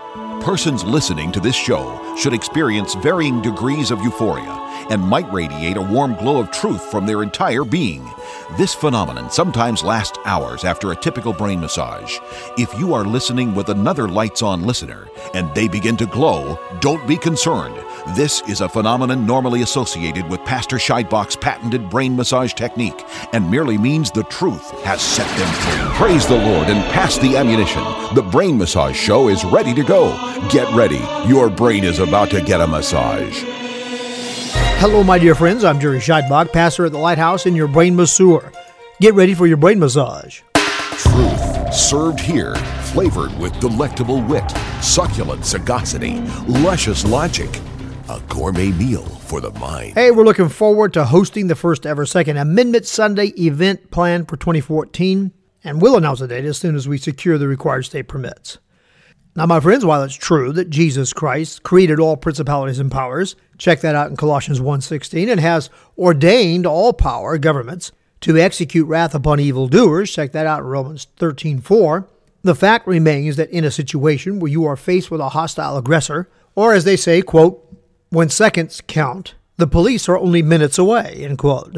Persons listening to this show should experience varying degrees of euphoria and might radiate a warm glow of truth from their entire being. This phenomenon sometimes lasts hours after a typical brain massage. If you are listening with another lights-on listener and they begin to glow, don't be concerned. This is a phenomenon normally associated with Pastor Scheidbach's patented brain massage technique and merely means the truth has set them free. Praise the Lord and pass the ammunition. The Brain Massage Show is ready to go. Get ready. Your brain is about to get a massage. Hello, my dear friends. I'm Jerry Scheidbach, pastor at the Lighthouse and your brain masseur. Get ready for your brain massage. Truth served here, flavored with delectable wit, succulent sagacity, luscious logic. A gourmet meal for the mind. Hey, we're looking forward to hosting the first ever Second Amendment Sunday event planned for 2014, and we'll announce the date as soon as we secure the required state permits. Now, my friends, while it's true that Jesus Christ created all principalities and powers, check that out in Colossians 1:16, and has ordained all power, governments, to execute wrath upon evildoers, check that out in Romans 13:4, the fact remains that in a situation where you are faced with a hostile aggressor, or as they say, quote, when seconds count, the police are only minutes away, end quote.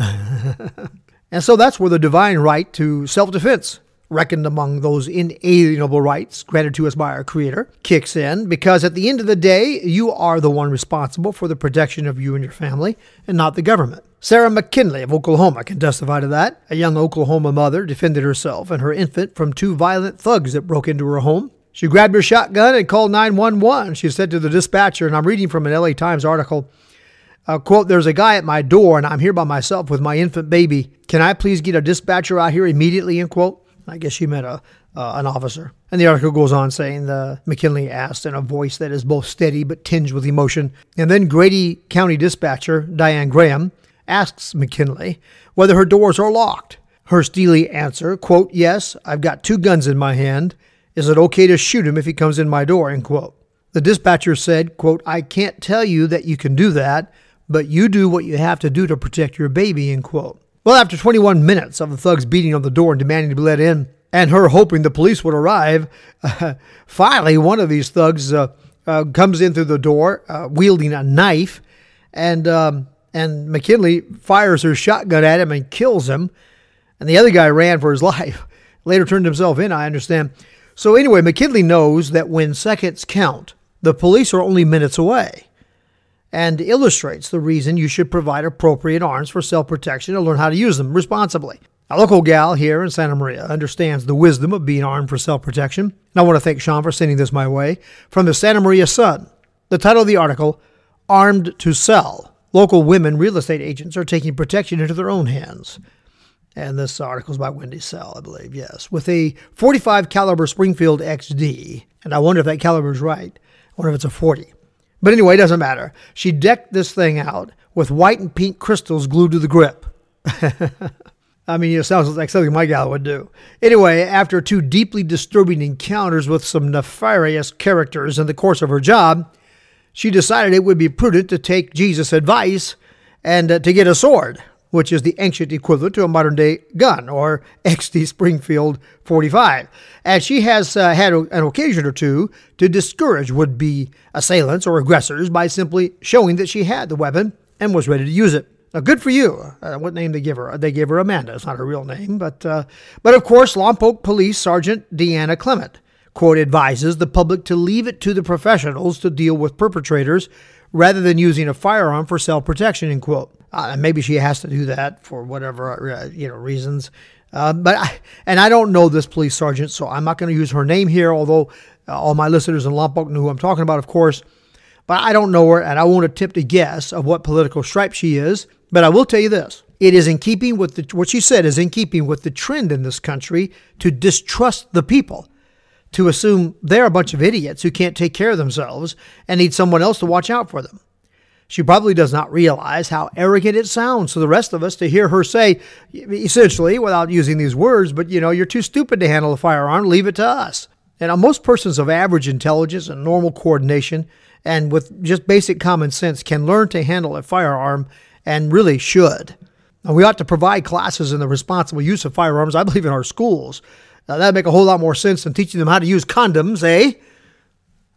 And so that's where the divine right to self-defense, reckoned among those inalienable rights granted to us by our Creator, kicks in, because at the end of the day, you are the one responsible for the protection of you and your family, and not the government. Sarah McKinley of Oklahoma can testify to that. A young Oklahoma mother defended herself and her infant from two violent thugs that broke into her home. She grabbed her shotgun and called 911. She said to the dispatcher, and I'm reading from an LA Times article, quote, there's a guy at my door and I'm here by myself with my infant baby. Can I please get a dispatcher out here immediately, end quote? I guess she meant an officer. And the article goes on saying McKinley asked in a voice that is both steady but tinged with emotion. And then Grady County dispatcher Diane Graham asks McKinley whether her doors are locked. Her steely answer, quote, yes, I've got two guns in my hand. Is it okay to shoot him if he comes in my door, end quote. The dispatcher said, quote, I can't tell you that you can do that, but you do what you have to do to protect your baby, end quote. Well, after 21 minutes of the thugs beating on the door and demanding to be let in, and her hoping the police would arrive, finally one of these thugs comes in through the door wielding a knife, and McKinley fires her shotgun at him and kills him, and the other guy ran for his life. Later turned himself in, I understand. So anyway, McKinley knows that when seconds count, the police are only minutes away, and illustrates the reason you should provide appropriate arms for self-protection and learn how to use them responsibly. A local gal here in Santa Maria understands the wisdom of being armed for self-protection, and I want to thank Sean for sending this my way. From the Santa Maria Sun, the title of the article, Armed to Sell. Local women real estate agents are taking protection into their own hands. And this article is by Wendy Sell, I believe, yes. With a .45 caliber Springfield XD, and I wonder if that caliber is right. I wonder if it's a 40. But anyway, it doesn't matter. She decked this thing out with white and pink crystals glued to the grip. I mean, it sounds like something my gal would do. Anyway, after two deeply disturbing encounters with some nefarious characters in the course of her job, she decided it would be prudent to take Jesus' advice and to get a sword, which is the ancient equivalent to a modern-day gun, or XD Springfield .45. And she has had an occasion or two to discourage would-be assailants or aggressors by simply showing that she had the weapon and was ready to use it. Now, good for you. What name they give her? They gave her Amanda. It's not her real name. But of course, Lompoc Police Sergeant Deanna Clement, quote, advises the public to leave it to the professionals to deal with perpetrators rather than using a firearm for self-protection, end quote. Maybe she has to do that for whatever reasons. But I don't know this police sergeant, so I'm not going to use her name here, although all my listeners in Lompoc know who I'm talking about, of course. But I don't know her, and I won't attempt to guess of what political stripe she is. But I will tell you this. It is in keeping with what she said is in keeping with the trend in this country to distrust the people, to assume they're a bunch of idiots who can't take care of themselves and need someone else to watch out for them. She probably does not realize how arrogant it sounds to the rest of us to hear her say, essentially, without using these words, but, you're too stupid to handle a firearm, leave it to us. And most persons of average intelligence and normal coordination and with just basic common sense can learn to handle a firearm and really should. Now, we ought to provide classes in the responsible use of firearms, I believe, in our schools. That'd make a whole lot more sense than teaching them how to use condoms, eh?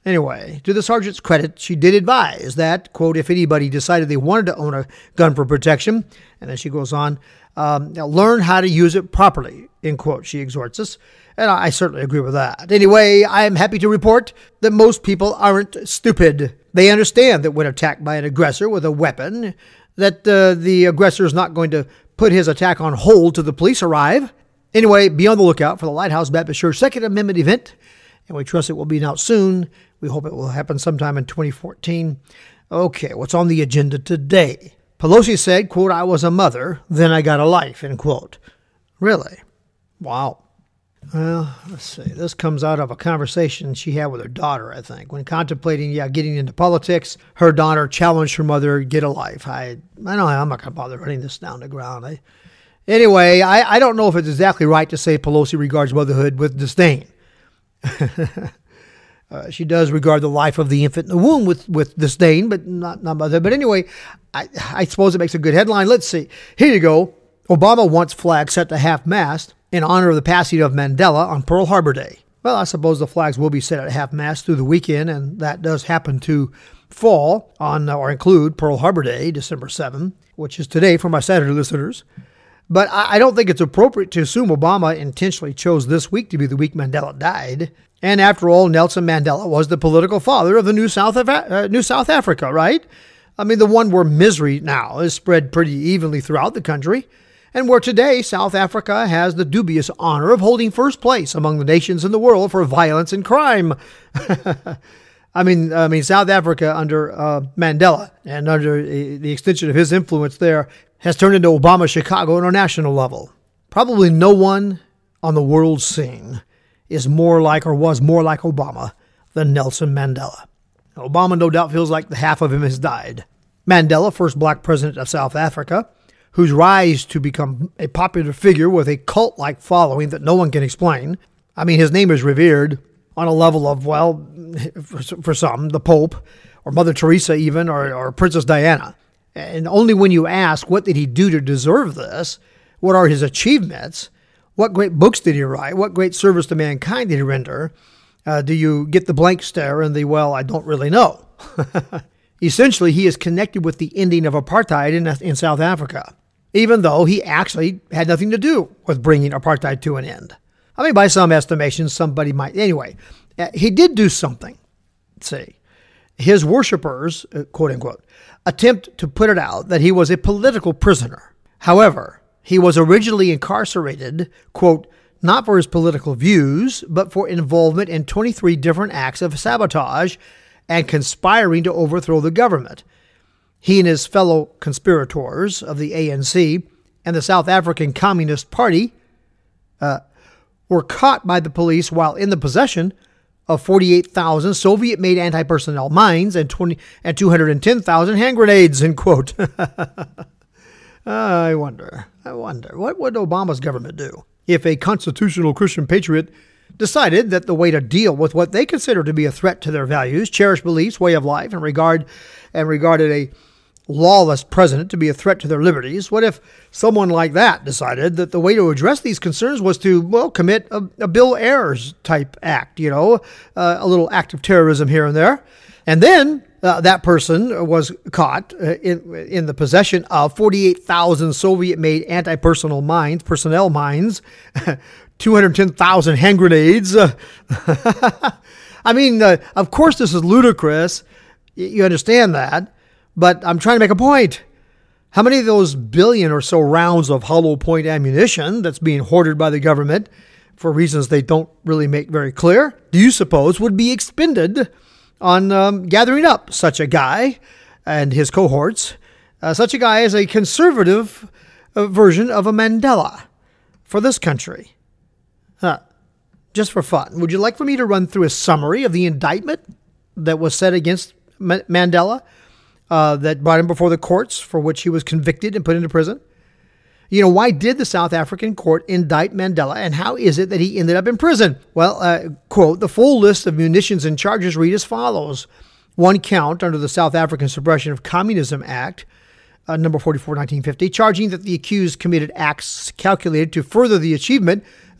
Anyway, to the sergeant's credit, she did advise that, quote, if anybody decided they wanted to own a gun for protection, and then she goes on, learn how to use it properly, end quote, she exhorts us. And I certainly agree with that. Anyway, I am happy to report that most people aren't stupid. They understand that when attacked by an aggressor with a weapon, that the aggressor is not going to put his attack on hold till the police arrive. Anyway, be on the lookout for the Lighthouse Baptist Church Second Amendment event, and we trust it will be out soon. We hope it will happen sometime in 2014. Okay, what's on the agenda today? Pelosi said, quote, I was a mother, then I got a life, end quote. Really? Wow. Well, let's see. This comes out of a conversation she had with her daughter, I think. When contemplating, getting into politics, her daughter challenged her mother to get a life. I know I'm not going to bother running this down the ground. Anyway, I don't know if it's exactly right to say Pelosi regards motherhood with disdain. She does regard the life of the infant in the womb with disdain, but not mother. But anyway, I suppose it makes a good headline. Let's see. Here you go. Obama wants flags set to half-mast in honor of the passing of Mandela on Pearl Harbor Day. Well, I suppose the flags will be set at half-mast through the weekend, and that does happen to fall on or include Pearl Harbor Day, December 7, which is today for my Saturday listeners. But I don't think it's appropriate to assume Obama intentionally chose this week to be the week Mandela died. And after all, Nelson Mandela was the political father of the New South Africa, right? I mean, the one where misery now is spread pretty evenly throughout the country, and where today South Africa has the dubious honor of holding first place among the nations in the world for violence and crime. I mean, South Africa under Mandela and under the extension of his influence there has turned into Obama Chicago on a national level. Probably no one on the world scene is more like or was more like Obama than Nelson Mandela. Obama no doubt feels like the half of him has died. Mandela, first black president of South Africa, whose rise to become a popular figure with a cult-like following that no one can explain. I mean, his name is revered on a level of, well, for some, the Pope, or Mother Teresa even, or Princess Diana. And only when you ask, what did he do to deserve this? What are his achievements? What great books did he write? What great service to mankind did he render? Do you get the blank stare and the, well, I don't really know? Essentially, he is connected with the ending of apartheid in South Africa, even though he actually had nothing to do with bringing apartheid to an end. I mean, by some estimations, somebody might. Anyway, he did do something. Let's see. His worshipers, quote unquote, attempt to put it out that he was a political prisoner. However, he was originally incarcerated, quote, not for his political views, but for involvement in 23 different acts of sabotage and conspiring to overthrow the government. He and his fellow conspirators of the ANC and the South African Communist Party were caught by the police while in the possession of 48,000 Soviet-made anti-personnel mines and 210,000 hand grenades, end quote. I wonder, what would Obama's government do if a constitutional Christian patriot decided that the way to deal with what they consider to be a threat to their values, cherished beliefs, way of life, and regarded a lawless president to be a threat to their liberties? What if someone like that decided that the way to address these concerns was to, well, commit a Bill Ayers type act, a little act of terrorism here and there? And then that person was caught in the possession of 48,000 Soviet-made anti-personnel mines, 210,000 hand grenades. I mean, of course this is ludicrous. You understand that. But I'm trying to make a point. How many of those billion or so rounds of hollow point ammunition that's being hoarded by the government for reasons they don't really make very clear, do you suppose would be expended on gathering up such a guy and his cohorts, such a guy as a conservative version of a Mandela for this country? Just for fun, would you like for me to run through a summary of the indictment that was set against Mandela that brought him before the courts for which he was convicted and put into prison? Why did the South African court indict Mandela, and how is it that he ended up in prison? Well, quote, the full list of munitions and charges read as follows. One count under the South African Suppression of Communism Act, number 44, 1950, charging that the accused committed acts calculated to further the achievement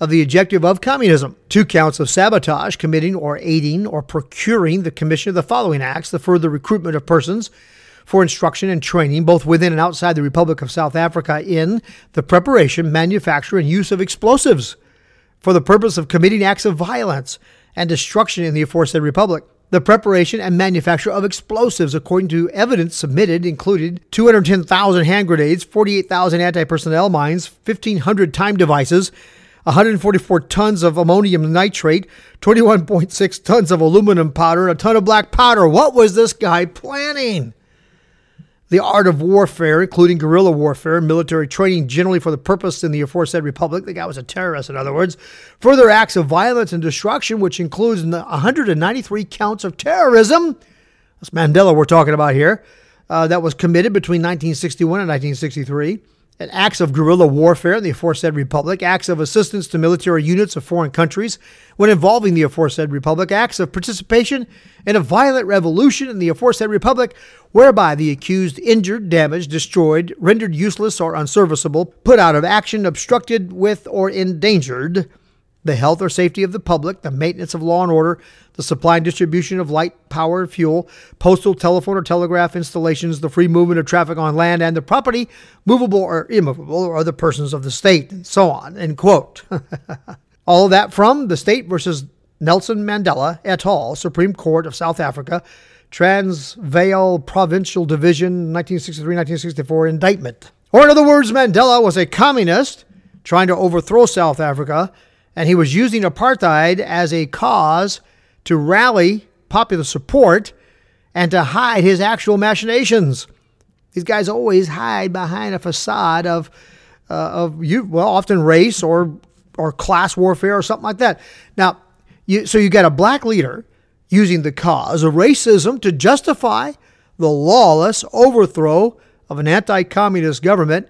of the objective of communism. 2 counts of sabotage, committing or aiding or procuring the commission of the following acts: the further recruitment of persons for instruction and training, both within and outside the Republic of South Africa, in the preparation, manufacture, and use of explosives for the purpose of committing acts of violence and destruction in the aforesaid republic. The preparation and manufacture of explosives, according to evidence submitted, included 210,000 hand grenades, 48,000 anti-personnel mines, 1,500 time devices, 144 tons of ammonium nitrate, 21.6 tons of aluminum powder, and a ton of black powder. What was this guy planning? The art of warfare, including guerrilla warfare and military training generally for the purpose in the aforesaid republic. The guy was a terrorist, in other words. Further acts of violence and destruction, which includes 193 counts of terrorism. That's Mandela we're talking about here. That was committed between 1961 and 1963. And acts of guerrilla warfare in the aforesaid republic, acts of assistance to military units of foreign countries when involving the aforesaid republic, acts of participation in a violent revolution in the aforesaid republic, whereby the accused injured, damaged, destroyed, rendered useless or unserviceable, put out of action, obstructed with or endangered the health or safety of the public, the maintenance of law and order, the supply and distribution of light, power, fuel, postal, telephone, or telegraph installations, the free movement of traffic on land, and the property, movable or immovable, or other persons of the state, and so on, end quote. All of that from The State versus Nelson Mandela et al., Supreme Court of South Africa, Transvaal Provincial Division, 1963-1964 indictment. Or in other words, Mandela was a communist trying to overthrow South Africa, and he was using apartheid as a cause to rally popular support and to hide his actual machinations. These guys always hide behind a facade of often race or class warfare or something like that. Now, so you got a black leader using the cause of racism to justify the lawless overthrow of an anti-communist government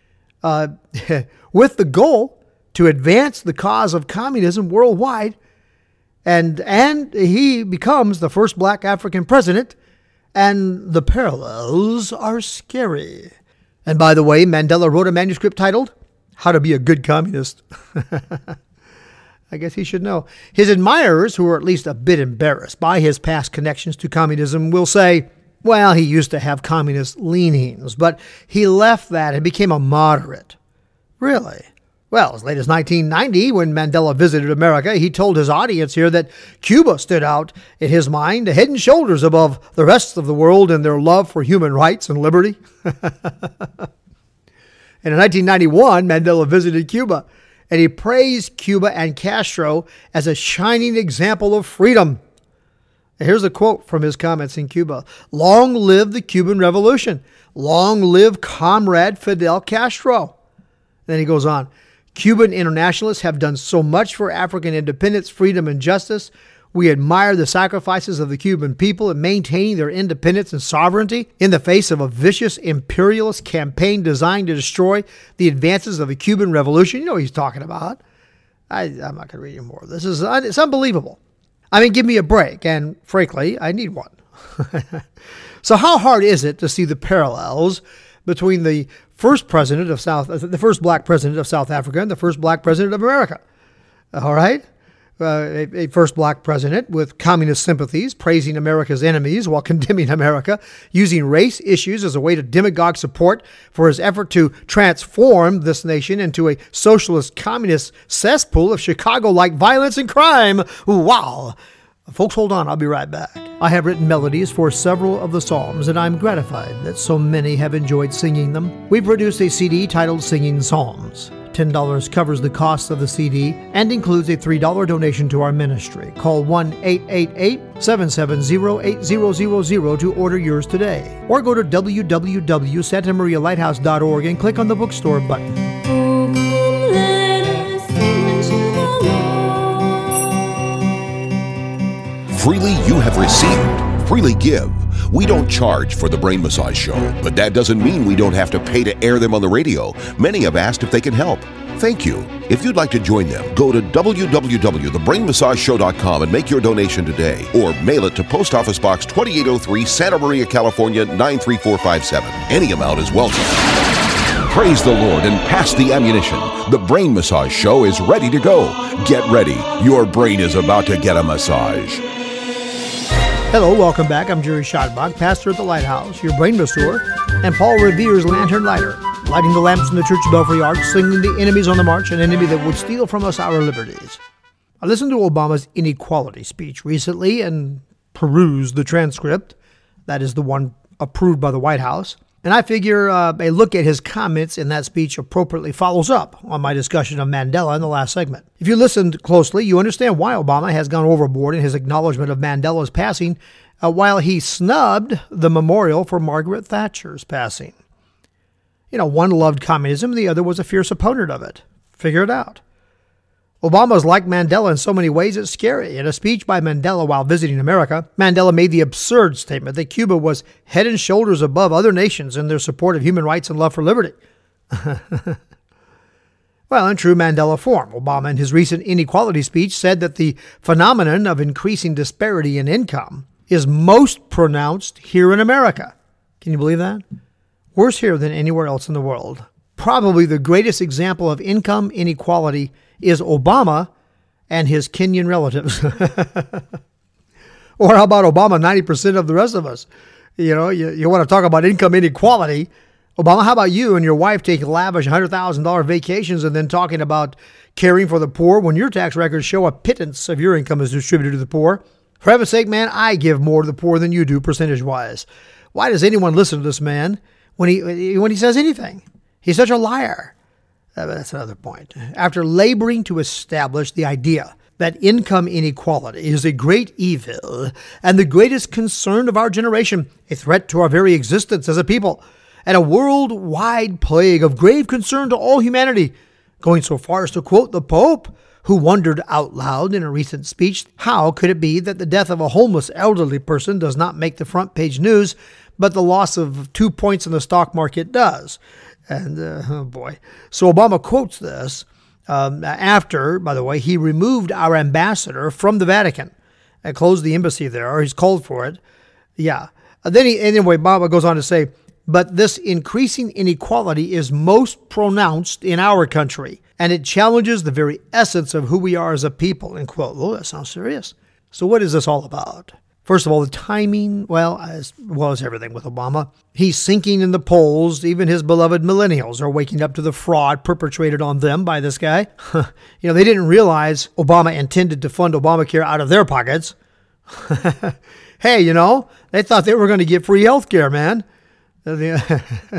with the goal to advance the cause of communism worldwide. And he becomes the first black African president, and the parallels are scary. And by the way, Mandela wrote a manuscript titled How to Be a Good Communist. I guess he should know. His admirers, who are at least a bit embarrassed by his past connections to communism, will say, well, he used to have communist leanings, but he left that and became a moderate. Really? Well, as late as 1990, when Mandela visited America, he told his audience here that Cuba stood out, in his mind, head and shoulders above the rest of the world in their love for human rights and liberty. And in 1991, Mandela visited Cuba, and he praised Cuba and Castro as a shining example of freedom. And here's a quote from his comments in Cuba. "Long live the Cuban Revolution. Long live Comrade Fidel Castro." Then he goes on. "Cuban internationalists have done so much for African independence, freedom, and justice. We admire the sacrifices of the Cuban people in maintaining their independence and sovereignty in the face of a vicious imperialist campaign designed to destroy the advances of the Cuban Revolution." You know what he's talking about. I'm not going to read any more of this. It's unbelievable. I mean, give me a break, and frankly, I need one. So how hard is it to see the parallels between the first black president of South Africa and the first black president of America? All right? A first black president with communist sympathies, praising America's enemies while condemning America, using race issues as a way to demagogue support for his effort to transform this nation into a socialist communist cesspool of Chicago-like violence and crime. Wow. Folks, hold on. I'll be right back. I have written melodies for several of the Psalms, and I'm gratified that so many have enjoyed singing them. We've produced a CD titled Singing Psalms. $10 covers the cost of the CD and includes a $3 donation to our ministry. Call 1-888-770-8000 to order yours today. Or go to www.santamarialighthouse.org and click on the bookstore button. Freely you have received, freely give. We don't charge for the Brain Massage Show, but that doesn't mean we don't have to pay to air them on the radio. Many have asked if they can help. Thank you. If you'd like to join them, go to www.thebrainmassageshow.com and make your donation today, or mail it to Post Office Box 2803, Santa Maria, California 93457. Any amount is welcome. Praise the Lord and pass the ammunition. The Brain Massage Show is ready to go. Get ready. Your brain is about to get a massage. Hello, welcome back. I'm Jerry Schottenbach, pastor at the Lighthouse, your brain masseur, and Paul Revere's lantern lighter, lighting the lamps in the church belfry arch, singing the enemies on the march, an enemy that would steal from us our liberties. I listened to Obama's inequality speech recently and perused the transcript. That is the one approved by the White House. And I figure a look at his comments in that speech appropriately follows up on my discussion of Mandela in the last segment. If you listened closely, you understand why Obama has gone overboard in his acknowledgement of Mandela's passing while he snubbed the memorial for Margaret Thatcher's passing. You know, one loved communism, the other was a fierce opponent of it. Figure it out. Obama's like Mandela in so many ways it's scary. In a speech by Mandela while visiting America, Mandela made the absurd statement that Cuba was head and shoulders above other nations in their support of human rights and love for liberty. Well, in true Mandela form, Obama in his recent inequality speech said that the phenomenon of increasing disparity in income is most pronounced here in America. Can you believe that? Worse here than anywhere else in the world. Probably the greatest example of income inequality is Obama and his Kenyan relatives. Or how about Obama, 90% of the rest of us? You know, you want to talk about income inequality. Obama, how about you and your wife taking lavish $100,000 vacations and then talking about caring for the poor when your tax records show a pittance of your income is distributed to the poor? For heaven's sake, man, I give more to the poor than you do percentage-wise. Why does anyone listen to this man when he says anything? He's such a liar. That's another point. After laboring to establish the idea that income inequality is a great evil and the greatest concern of our generation, a threat to our very existence as a people, and a worldwide plague of grave concern to all humanity, going so far as to quote the Pope, who wondered out loud in a recent speech, how could it be that the death of a homeless elderly person does not make the front page news, but the loss of 2 points in the stock market does? And, oh boy. So Obama quotes this after, by the way, he removed our ambassador from the Vatican and closed the embassy there, or he's called for it. Yeah. Anyway, Obama goes on to say, but this increasing inequality is most pronounced in our country, and it challenges the very essence of who we are as a people, end quote. Oh, that sounds serious. So what is this all about? First of all, the timing, as well as everything with Obama. He's sinking in the polls. Even his beloved millennials are waking up to the fraud perpetrated on them by this guy. They didn't realize Obama intended to fund Obamacare out of their pockets. Hey, they thought they were going to get free health care, man. The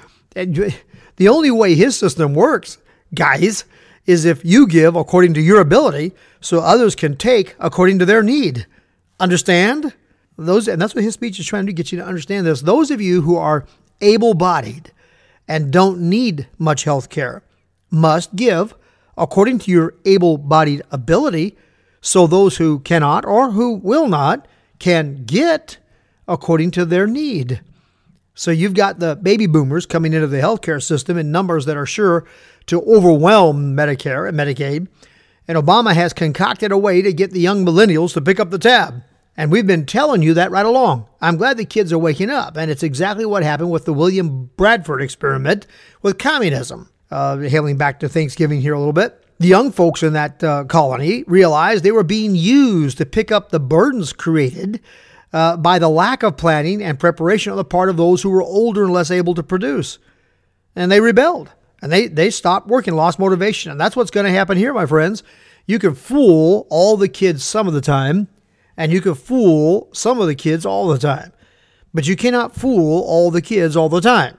only way his system works, guys, is if you give according to your ability so others can take according to their need. Understand? And that's what his speech is trying to get you to understand this. Those of you who are able-bodied and don't need much health care must give according to your able-bodied ability, so those who cannot or who will not can get according to their need. So you've got the baby boomers coming into the healthcare system in numbers that are sure to overwhelm Medicare and Medicaid. And Obama has concocted a way to get the young millennials to pick up the tab. And we've been telling you that right along. I'm glad the kids are waking up. And it's exactly what happened with the William Bradford experiment with communism. Hailing back to Thanksgiving here a little bit. The young folks in that colony realized they were being used to pick up the burdens created by the lack of planning and preparation on the part of those who were older and less able to produce. And they rebelled. And they stopped working, lost motivation. And that's what's going to happen here, my friends. You can fool all the kids some of the time, and you can fool some of the kids all the time. But you cannot fool all the kids all the time.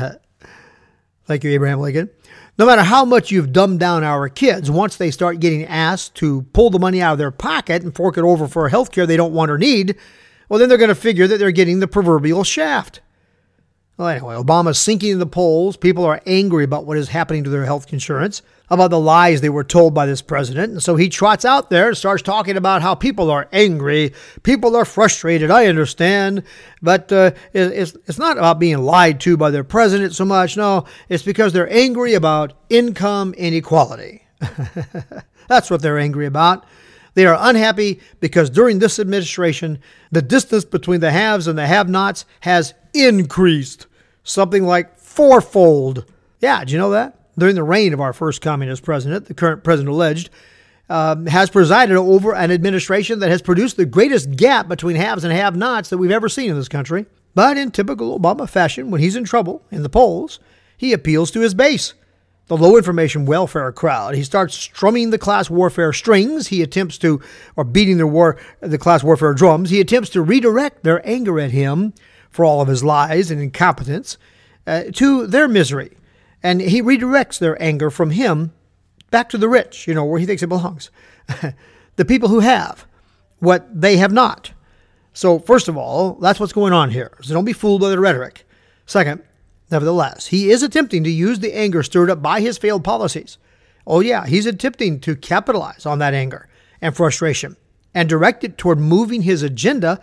Thank you, Abraham Lincoln. No matter how much you've dumbed down our kids, once they start getting asked to pull the money out of their pocket and fork it over for health care they don't want or need, well, then they're going to figure that they're getting the proverbial shaft. Well, anyway, Obama's sinking in the polls. People are angry about what is happening to their health insurance, about the lies they were told by this president. And so he trots out there and starts talking about how people are angry. People are frustrated. I understand. But it's not about being lied to by their president so much. No, it's because they're angry about income inequality. That's what they're angry about. They are unhappy because during this administration, the distance between the haves and the have-nots has increased, something like fourfold. Yeah, did you know that? During the reign of our first communist president, the current president alleged, has presided over an administration that has produced the greatest gap between haves and have-nots that we've ever seen in this country. But in typical Obama fashion, when he's in trouble in the polls, he appeals to his base, the low-information welfare crowd. He starts strumming the class warfare strings. He attempts to, or beating the class warfare drums. He attempts to redirect their anger at him for all of his lies and incompetence to their misery. And he redirects their anger from him back to the rich, where he thinks it belongs. The people who have what they have not. So first of all, that's what's going on here. So don't be fooled by the rhetoric. Second, nevertheless, he is attempting to use the anger stirred up by his failed policies. Oh yeah, he's attempting to capitalize on that anger and frustration and direct it toward moving his agenda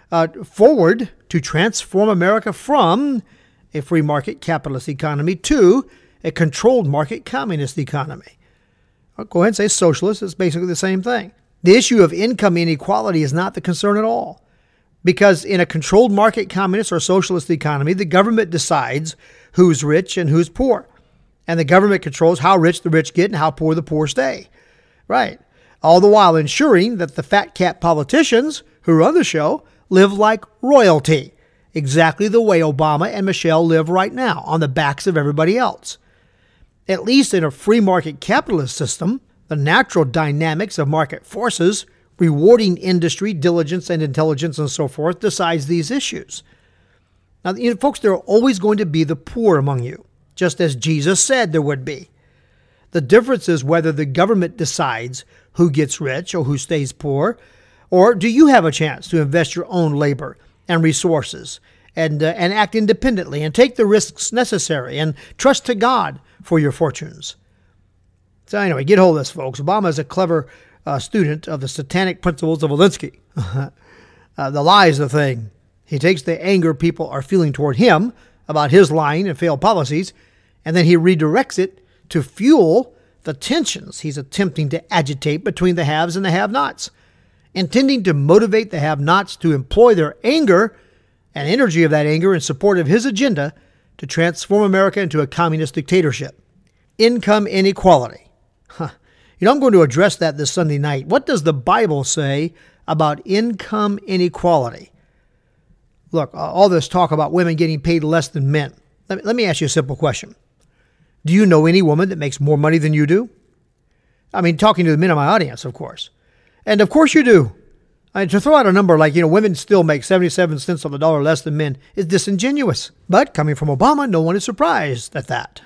forward to transform America from a free market capitalist economy to a controlled market communist economy. I'll go ahead and say socialist. It's basically the same thing. The issue of income inequality is not the concern at all. Because in a controlled market communist or socialist economy, the government decides who's rich and who's poor. And the government controls how rich the rich get and how poor the poor stay. Right. All the while ensuring that the fat cat politicians who run the show live like royalty. Exactly the way Obama and Michelle live right now, on the backs of everybody else. At least in a free market capitalist system, the natural dynamics of market forces, rewarding industry, diligence, and intelligence, and so forth, decides these issues. Now, folks, there are always going to be the poor among you, just as Jesus said there would be. The difference is whether the government decides who gets rich or who stays poor, or do you have a chance to invest your own labor and resources and act independently and take the risks necessary and trust to God for your fortunes. So anyway, get hold of this, folks. Obama is a clever student of the satanic principles of Alinsky. The lie is the thing. He takes the anger people are feeling toward him about his lying and failed policies, and then he redirects it to fuel the tensions he's attempting to agitate between the haves and the have-nots, intending to motivate the have-nots to employ their anger and energy of that anger in support of his agenda to transform America into a communist dictatorship. Income inequality. I'm going to address that this Sunday night. What does the Bible say about income inequality? Look, all this talk about women getting paid less than men. Let me ask you a simple question. Do you know any woman that makes more money than you do? I mean, talking to the men in my audience, of course. And of course you do. I mean, to throw out a number like, women still make 77 cents on the dollar less than men is disingenuous. But coming from Obama, no one is surprised at that.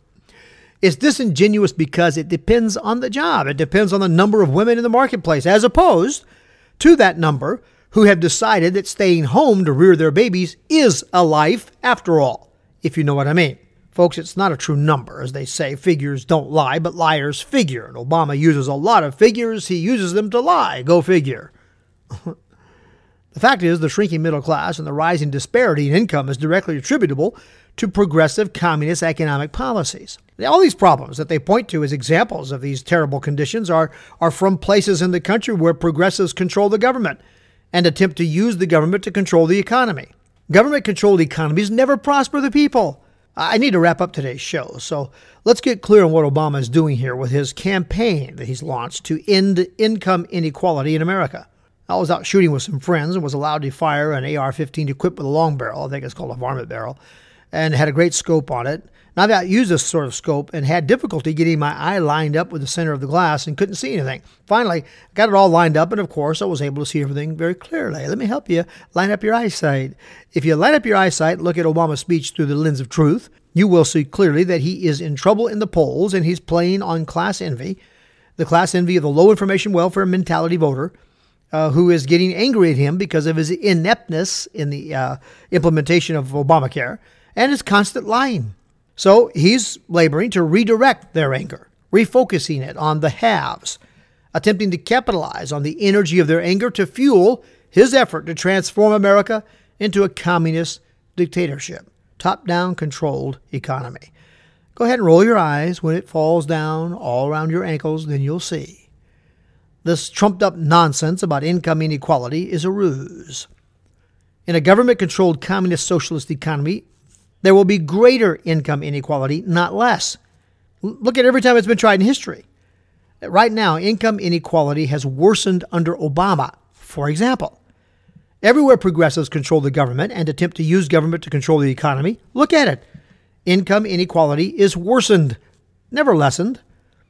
It's disingenuous because it depends on the job. It depends on the number of women in the marketplace, as opposed to that number who have decided that staying home to rear their babies is a life after all, if you know what I mean. Folks, it's not a true number. As they say, figures don't lie, but liars figure. And Obama uses a lot of figures. He uses them to lie. Go figure. The fact is, the shrinking middle class and the rising disparity in income is directly attributable to progressive communist economic policies. All these problems that they point to as examples of these terrible conditions are from places in the country where progressives control the government and attempt to use the government to control the economy. Government-controlled economies never prosper the people. I need to wrap up today's show, so let's get clear on what Obama is doing here with his campaign that he's launched to end income inequality in America. I was out shooting with some friends and was allowed to fire an AR-15 equipped with a long barrel. I think it's called a varmint barrel, and had a great scope on it. And I've used this sort of scope and had difficulty getting my eye lined up with the center of the glass and couldn't see anything. Finally, got it all lined up, and of course, I was able to see everything very clearly. Let me help you line up your eyesight. If you line up your eyesight and look at Obama's speech through the lens of truth, you will see clearly that he is in trouble in the polls, and he's playing on class envy, the class envy of the low-information welfare mentality voter, who is getting angry at him because of his ineptness in the implementation of Obamacare and his constant lying. So he's laboring to redirect their anger, refocusing it on the haves, attempting to capitalize on the energy of their anger to fuel his effort to transform America into a communist dictatorship, top-down controlled economy. Go ahead and roll your eyes. When it falls down all around your ankles, then you'll see. This trumped-up nonsense about income inequality is a ruse. In a government-controlled communist socialist economy, There will be greater income inequality, not less. Look at every time it's been tried in history. Right now, income inequality has worsened under Obama, for example. Everywhere progressives control the government and attempt to use government to control the economy, look at it. Income inequality is worsened, never lessened.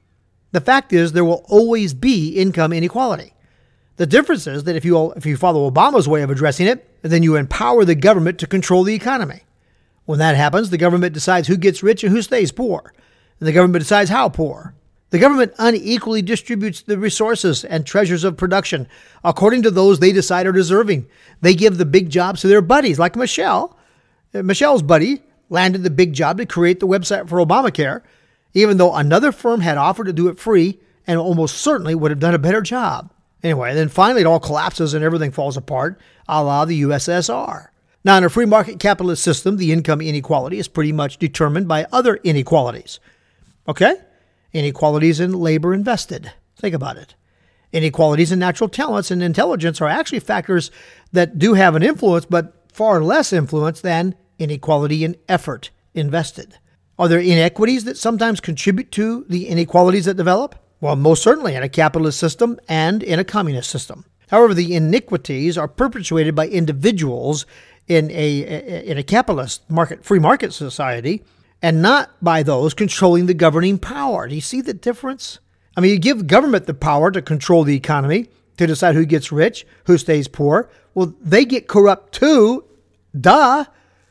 The fact is, there will always be income inequality. The difference is that if you follow Obama's way of addressing it, then you empower the government to control the economy. When that happens, the government decides who gets rich and who stays poor. And the government decides how poor. The government unequally distributes the resources and treasures of production according to those they decide are deserving. They give the big jobs to their buddies, like Michelle. Michelle's buddy landed the big job to create the website for Obamacare, even though another firm had offered to do it free and almost certainly would have done a better job. Anyway, then finally it all collapses and everything falls apart, a la the USSR. Now, in a free market capitalist system, the income inequality is pretty much determined by other inequalities. Okay? Inequalities in labor invested. Think about it. Inequalities in natural talents and intelligence are actually factors that do have an influence, but far less influence than inequality in effort invested. Are there inequities that sometimes contribute to the inequalities that develop? Well, most certainly in a capitalist system and in a communist system. However, the iniquities are perpetuated by individuals in a capitalist free market society, and not by those controlling the governing power. Do you see the difference? I mean, you give government the power to control the economy, to decide who gets rich, who stays poor. Well, they get corrupt too, duh.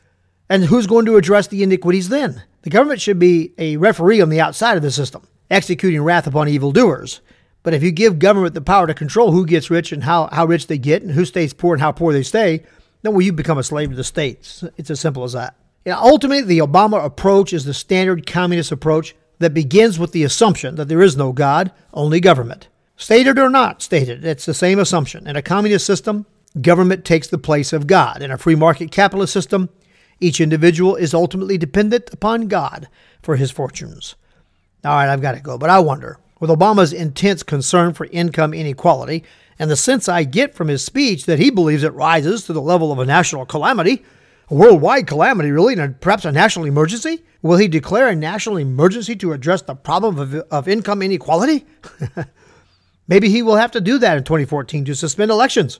And who's going to address the iniquities then? The government should be a referee on the outside of the system, executing wrath upon evildoers. But if you give government the power to control who gets rich and how rich they get and who stays poor and how poor they stay, then you become a slave to the state. It's as simple as that. Ultimately, the Obama approach is the standard communist approach that begins with the assumption that there is no God, only government. Stated or not stated, it's the same assumption. In a communist system, government takes the place of God. In a free market capitalist system, each individual is ultimately dependent upon God for his fortunes. All right, I've got to go, but I wonder, with Obama's intense concern for income inequality and the sense I get from his speech that he believes it rises to the level of a national calamity, a worldwide calamity, really, and perhaps a national emergency? Will he declare a national emergency to address the problem of income inequality? Maybe he will have to do that in 2014 to suspend elections.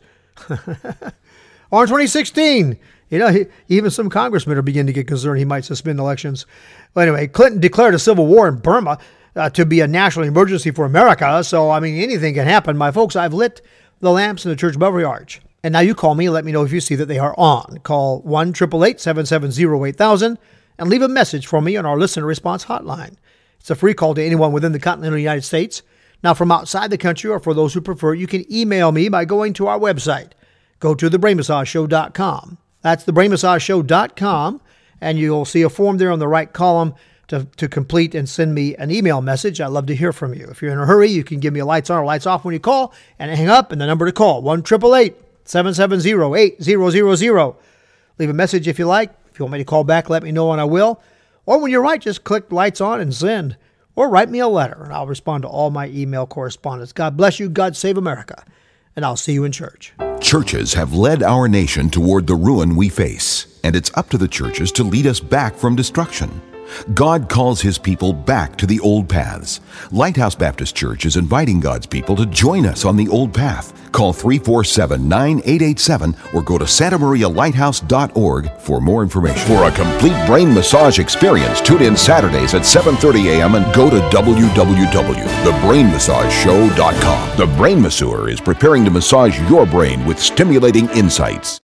Or in 2016, even some congressmen are beginning to get concerned he might suspend elections. Well, anyway, Clinton declared a civil war in Burma to be a national emergency for America. So, anything can happen. My folks, I've lit the lamps in the church Belfry Arch. And now you call me and let me know if you see that they are on. Call 1-888-770-8000 and leave a message for me on our listener response hotline. It's a free call to anyone within the continental United States. Now, from outside the country, or for those who prefer, you can email me by going to our website. Go to thebrainmassageshow.com. That's thebrainmassageshow.com, and you'll see a form there on the right column to complete and send me an email message. I'd love to hear from you. If you're in a hurry, you can give me a lights on or lights off when you call, and hang up, and the number to call, 1-888-770-8000. Leave a message if you like. If you want me to call back, let me know and I will. Or when you're right, just click lights on and send. Or write me a letter, and I'll respond to all my email correspondence. God bless you. God save America. And I'll see you in church. Churches have led our nation toward the ruin we face, and it's up to the churches to lead us back from destruction. God calls His people back to the old paths. Lighthouse Baptist Church is inviting God's people to join us on the old path. Call 347-9887 or go to santamarialighthouse.org for more information. For a complete brain massage experience, tune in Saturdays at 7:30 a.m. and go to www.thebrainmassageshow.com. The Brain Masseur is preparing to massage your brain with stimulating insights.